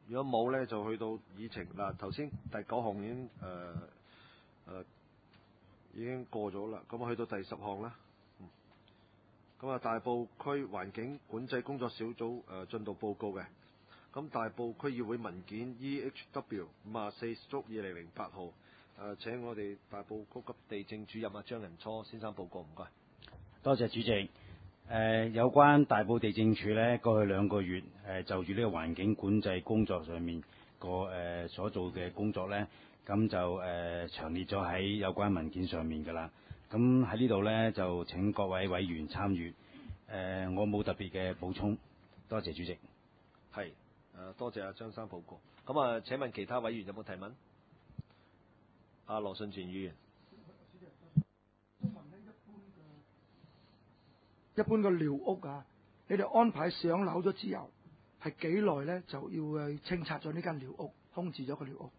如果冇咧，就去到議程嗱。頭先第9項已經過咗啦，咁去到第10項啦。咁啊，大埔區環境管制工作小組進度報告嘅。咁大埔區議會文件 EHW 54/2008號，請我哋大埔高級地政主任張仁初先生報告，唔該。 多謝主席。有關大埔地政處呢，過去2個月就住呢個環境管制工作上面所做嘅工作呢，咁就詳列咗喺有關文件上面㗎啦。咁喺呢度呢，就請各位委員參閱。我冇特別嘅補充，多謝主席。 係，多謝阿張生報告。咁啊，請問其他委員有冇提問？阿羅信全議員。 一般嘅寮屋啊，你哋安排上樓咗之後，係幾耐咧就要去清拆咗呢間寮屋，空置咗個寮屋？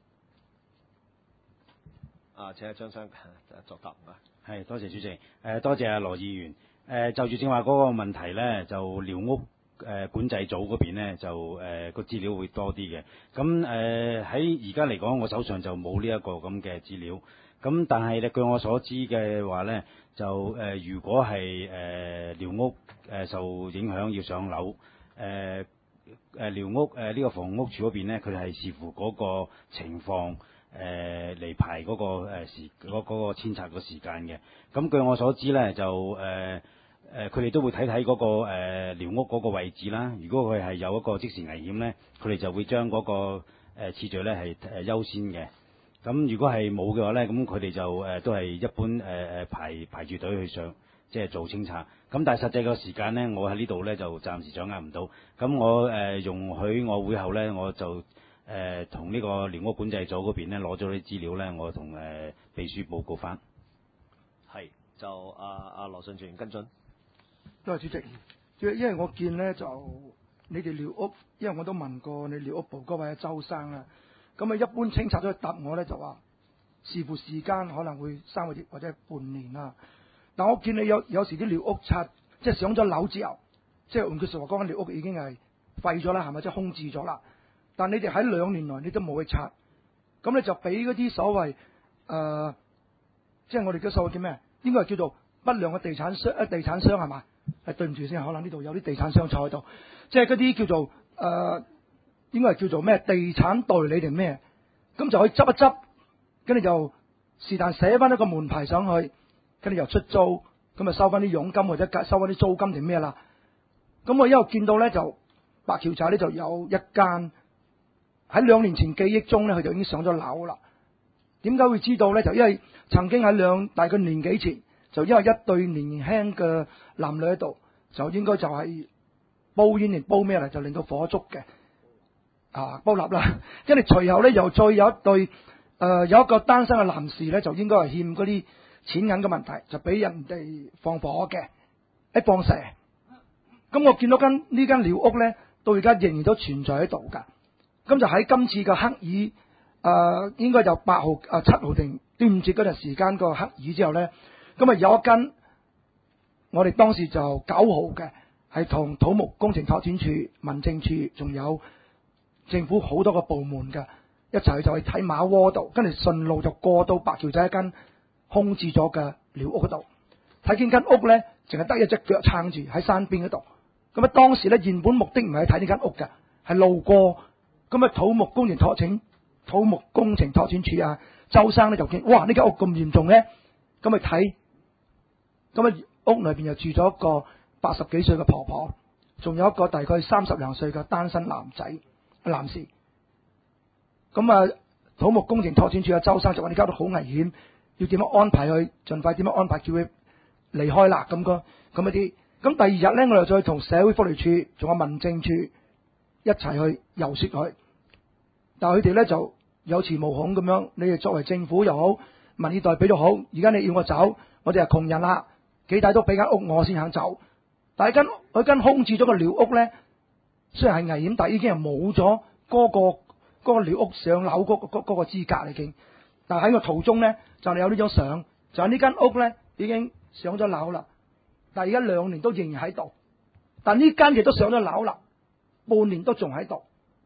請阿張生作答，唔該。 係，多謝主席。多謝阿羅議員。就住正話嗰個問題咧，就寮屋管制組嗰邊咧，就個資料會多啲嘅。咁喺而家嚟講，我手上就冇呢一個咁嘅資料。咁但係咧，據我所知嘅話咧，就如果係寮屋受影響要上樓，寮屋呢個房屋署嗰邊咧，佢係視乎嗰個情況嚟排嗰個嗰個遷拆個時間嘅。咁據我所知咧，就佢哋都會睇睇嗰個寮屋嗰個位置啦。如果佢係有一個即時危險咧，佢哋就會將嗰個次序咧係優先嘅。咁如果係冇嘅話咧，咁佢哋就都係一般排住隊去上，即係做清拆。咁但係實際個時間咧，我喺呢度咧就暫時掌握唔到。咁我容許我會後咧，我就同呢個寮屋管制組嗰邊咧攞咗啲資料咧，我同秘書報告翻。 係，就阿羅信全跟進。 多謝主席。因為我見咧就你哋寮屋，因為我都問過你寮屋部嗰位周生啦。咁啊，一般清拆咗答我咧就話視乎時間可能會3個月或者半年啦。但我見你有時啲寮屋拆，即係上咗樓之後，即係換句説話講，間寮屋已經係廢咗啦，係咪？即係空置咗啦。但你哋喺2年內你都冇去拆，咁你就俾嗰啲所謂即係我哋嘅所謂叫咩？應該係叫做不良嘅地產商係嘛？對唔住先，可能呢度有啲地產商坐喺度，即係嗰啲叫做應該係叫做咩地產代理定咩？咁就可以執一執，跟住就是但寫翻一個門牌上去，跟住又出租，咁啊收翻啲佣金或者收翻啲租金定咩啦？咁我一路見到咧就白橋仔咧就有一間喺2年前記憶中咧，佢就已經上咗樓啦。點解會知道咧？就因為曾經喺大概年幾前，就因為一對年輕嘅男女喺度，就應該就係煲煙定煲咩嚟，就令到火燭嘅。煲蠟啦，跟住隨後咧又再有一對有一個單身嘅男士咧，就應該係欠嗰啲錢銀嘅問題，就俾人哋放火嘅，放蛇。咁我見到呢間寮屋咧，到而家仍然都存在喺度㗎。咁就喺今次嘅黑議應該就8號7號定端午節嗰陣時間個黑議之後咧，咁啊有一間我哋當時就9號嘅，係同土木工程拓展署、民政處仲有政府好多個部門嘅一齊就去睇馬窩度，跟住順路就過到白橋仔一間空置咗嘅寮屋嗰度，睇見間屋咧，淨係得一隻腳撐住喺山邊嗰度。咁啊，當時咧原本目的唔係去睇呢間屋嘅，係路過。咁啊，土木工程拓展署周生咧就見，哇！呢間屋咁嚴重咧，咁去睇，咁啊屋裏邊又住咗一個80幾歲嘅婆婆，仲有一個大概30零歲嘅單身男士。咁啊，土木工程拓展署周生就話：呢間屋好危險，要點樣安排佢，盡快點樣安排叫佢離開啦咁一啲。咁第二日咧，我又再同社會福利署仲有民政處一齊去遊說佢，但係佢哋咧就有恃無恐咁樣。你哋作為政府又好，民意代表又好，而家你要我走，我哋係窮人啦，幾大都俾間屋我先肯走。但係佢間空置咗個寮屋咧，雖然係危險，但係已經係冇咗嗰個寮屋上樓嗰個資格已經。但係喺個途中咧，就有呢張相，就係呢間屋咧已經上咗樓啦。但係而家2年都仍然喺度，但呢間亦都上咗樓啦，半年都仲喺度。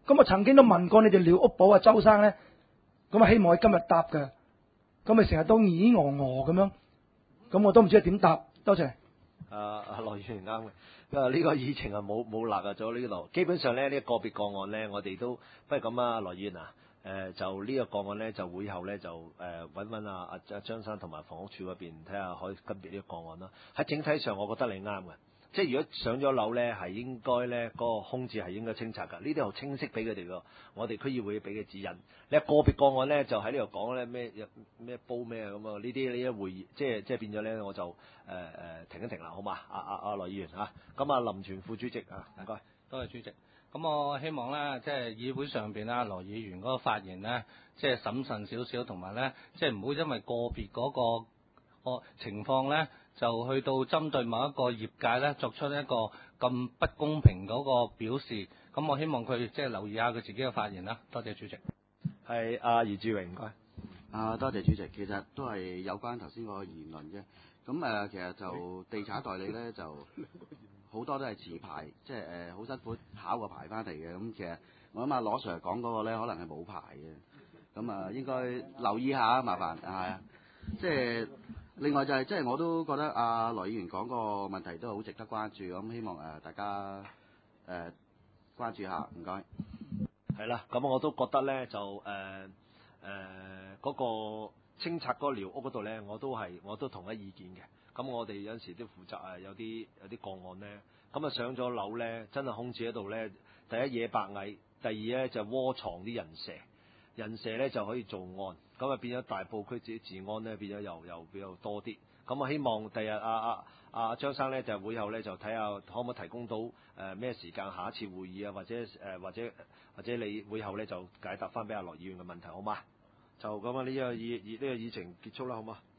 咁我曾經都問過你哋寮屋部啊周生咧，咁啊希望佢今日答嘅，咁咪成日都咦咁樣，咁我都唔知點答。多謝。 羅議員啱嘅，因為呢個議程係冇納入咗呢度。基本上咧，呢個別個案咧，我哋都不如咁啊，羅議員啊，就呢個個案咧，就會後咧就揾阿張生同埋房屋署嗰邊睇下可以跟別呢個個案啦。喺整體上，我覺得你啱嘅，即係如果上咗樓咧，係應該咧嗰個空置係應該清拆㗎。呢啲好清晰俾佢哋㗎，我哋區議會俾嘅指引。你個別個案咧，就喺呢度講咧咩煲咩咁啊？呢啲呢一會議，即係變咗咧，我就停一停啦，好嘛？阿羅議員嚇，咁啊林全副主席啊，唔該， 多謝主席。咁我希望咧，即係議會上邊啦，羅議員嗰個發言咧，即係審慎少少，同埋咧，即係唔好因為個別嗰個情況咧，就去到針對某一個業界咧，作出一個咁不公平嗰個表示。咁我希望佢即係留意下佢自己嘅發言啦。多謝主席。 係阿余志榮，唔該。 多謝主席。其實都係有關頭先嗰個言論啫。咁其實就地產代理咧，就好多都係持牌，即係好辛苦考個牌翻嚟嘅。咁其實我諗阿羅 Sir 講嗰個咧，可能係冇牌嘅。咁應該留意下，麻煩係啊。即係另外就係即係我都覺得阿羅議員講個問題都好值得關注。咁希望大家關注下，唔該。 係啦，咁我都覺得咧就嗰個清拆嗰個寮屋嗰度咧，我都同一意見嘅。咁我哋有陣時都負責有啲個案咧，咁上咗樓咧，真係空置喺度咧。第一野白蟻，第二咧就窩藏啲人蛇咧就可以做案，咁啊變咗大埔區自己治安咧變咗又比較多啲。咁我希望第日阿張生咧就會後咧就睇下可唔可以提供到咩時間下一次會議啊，或者你會後咧就解答翻俾阿羅議員嘅問題，好嗎？就咁啊，呢個議程結束啦，好嗎？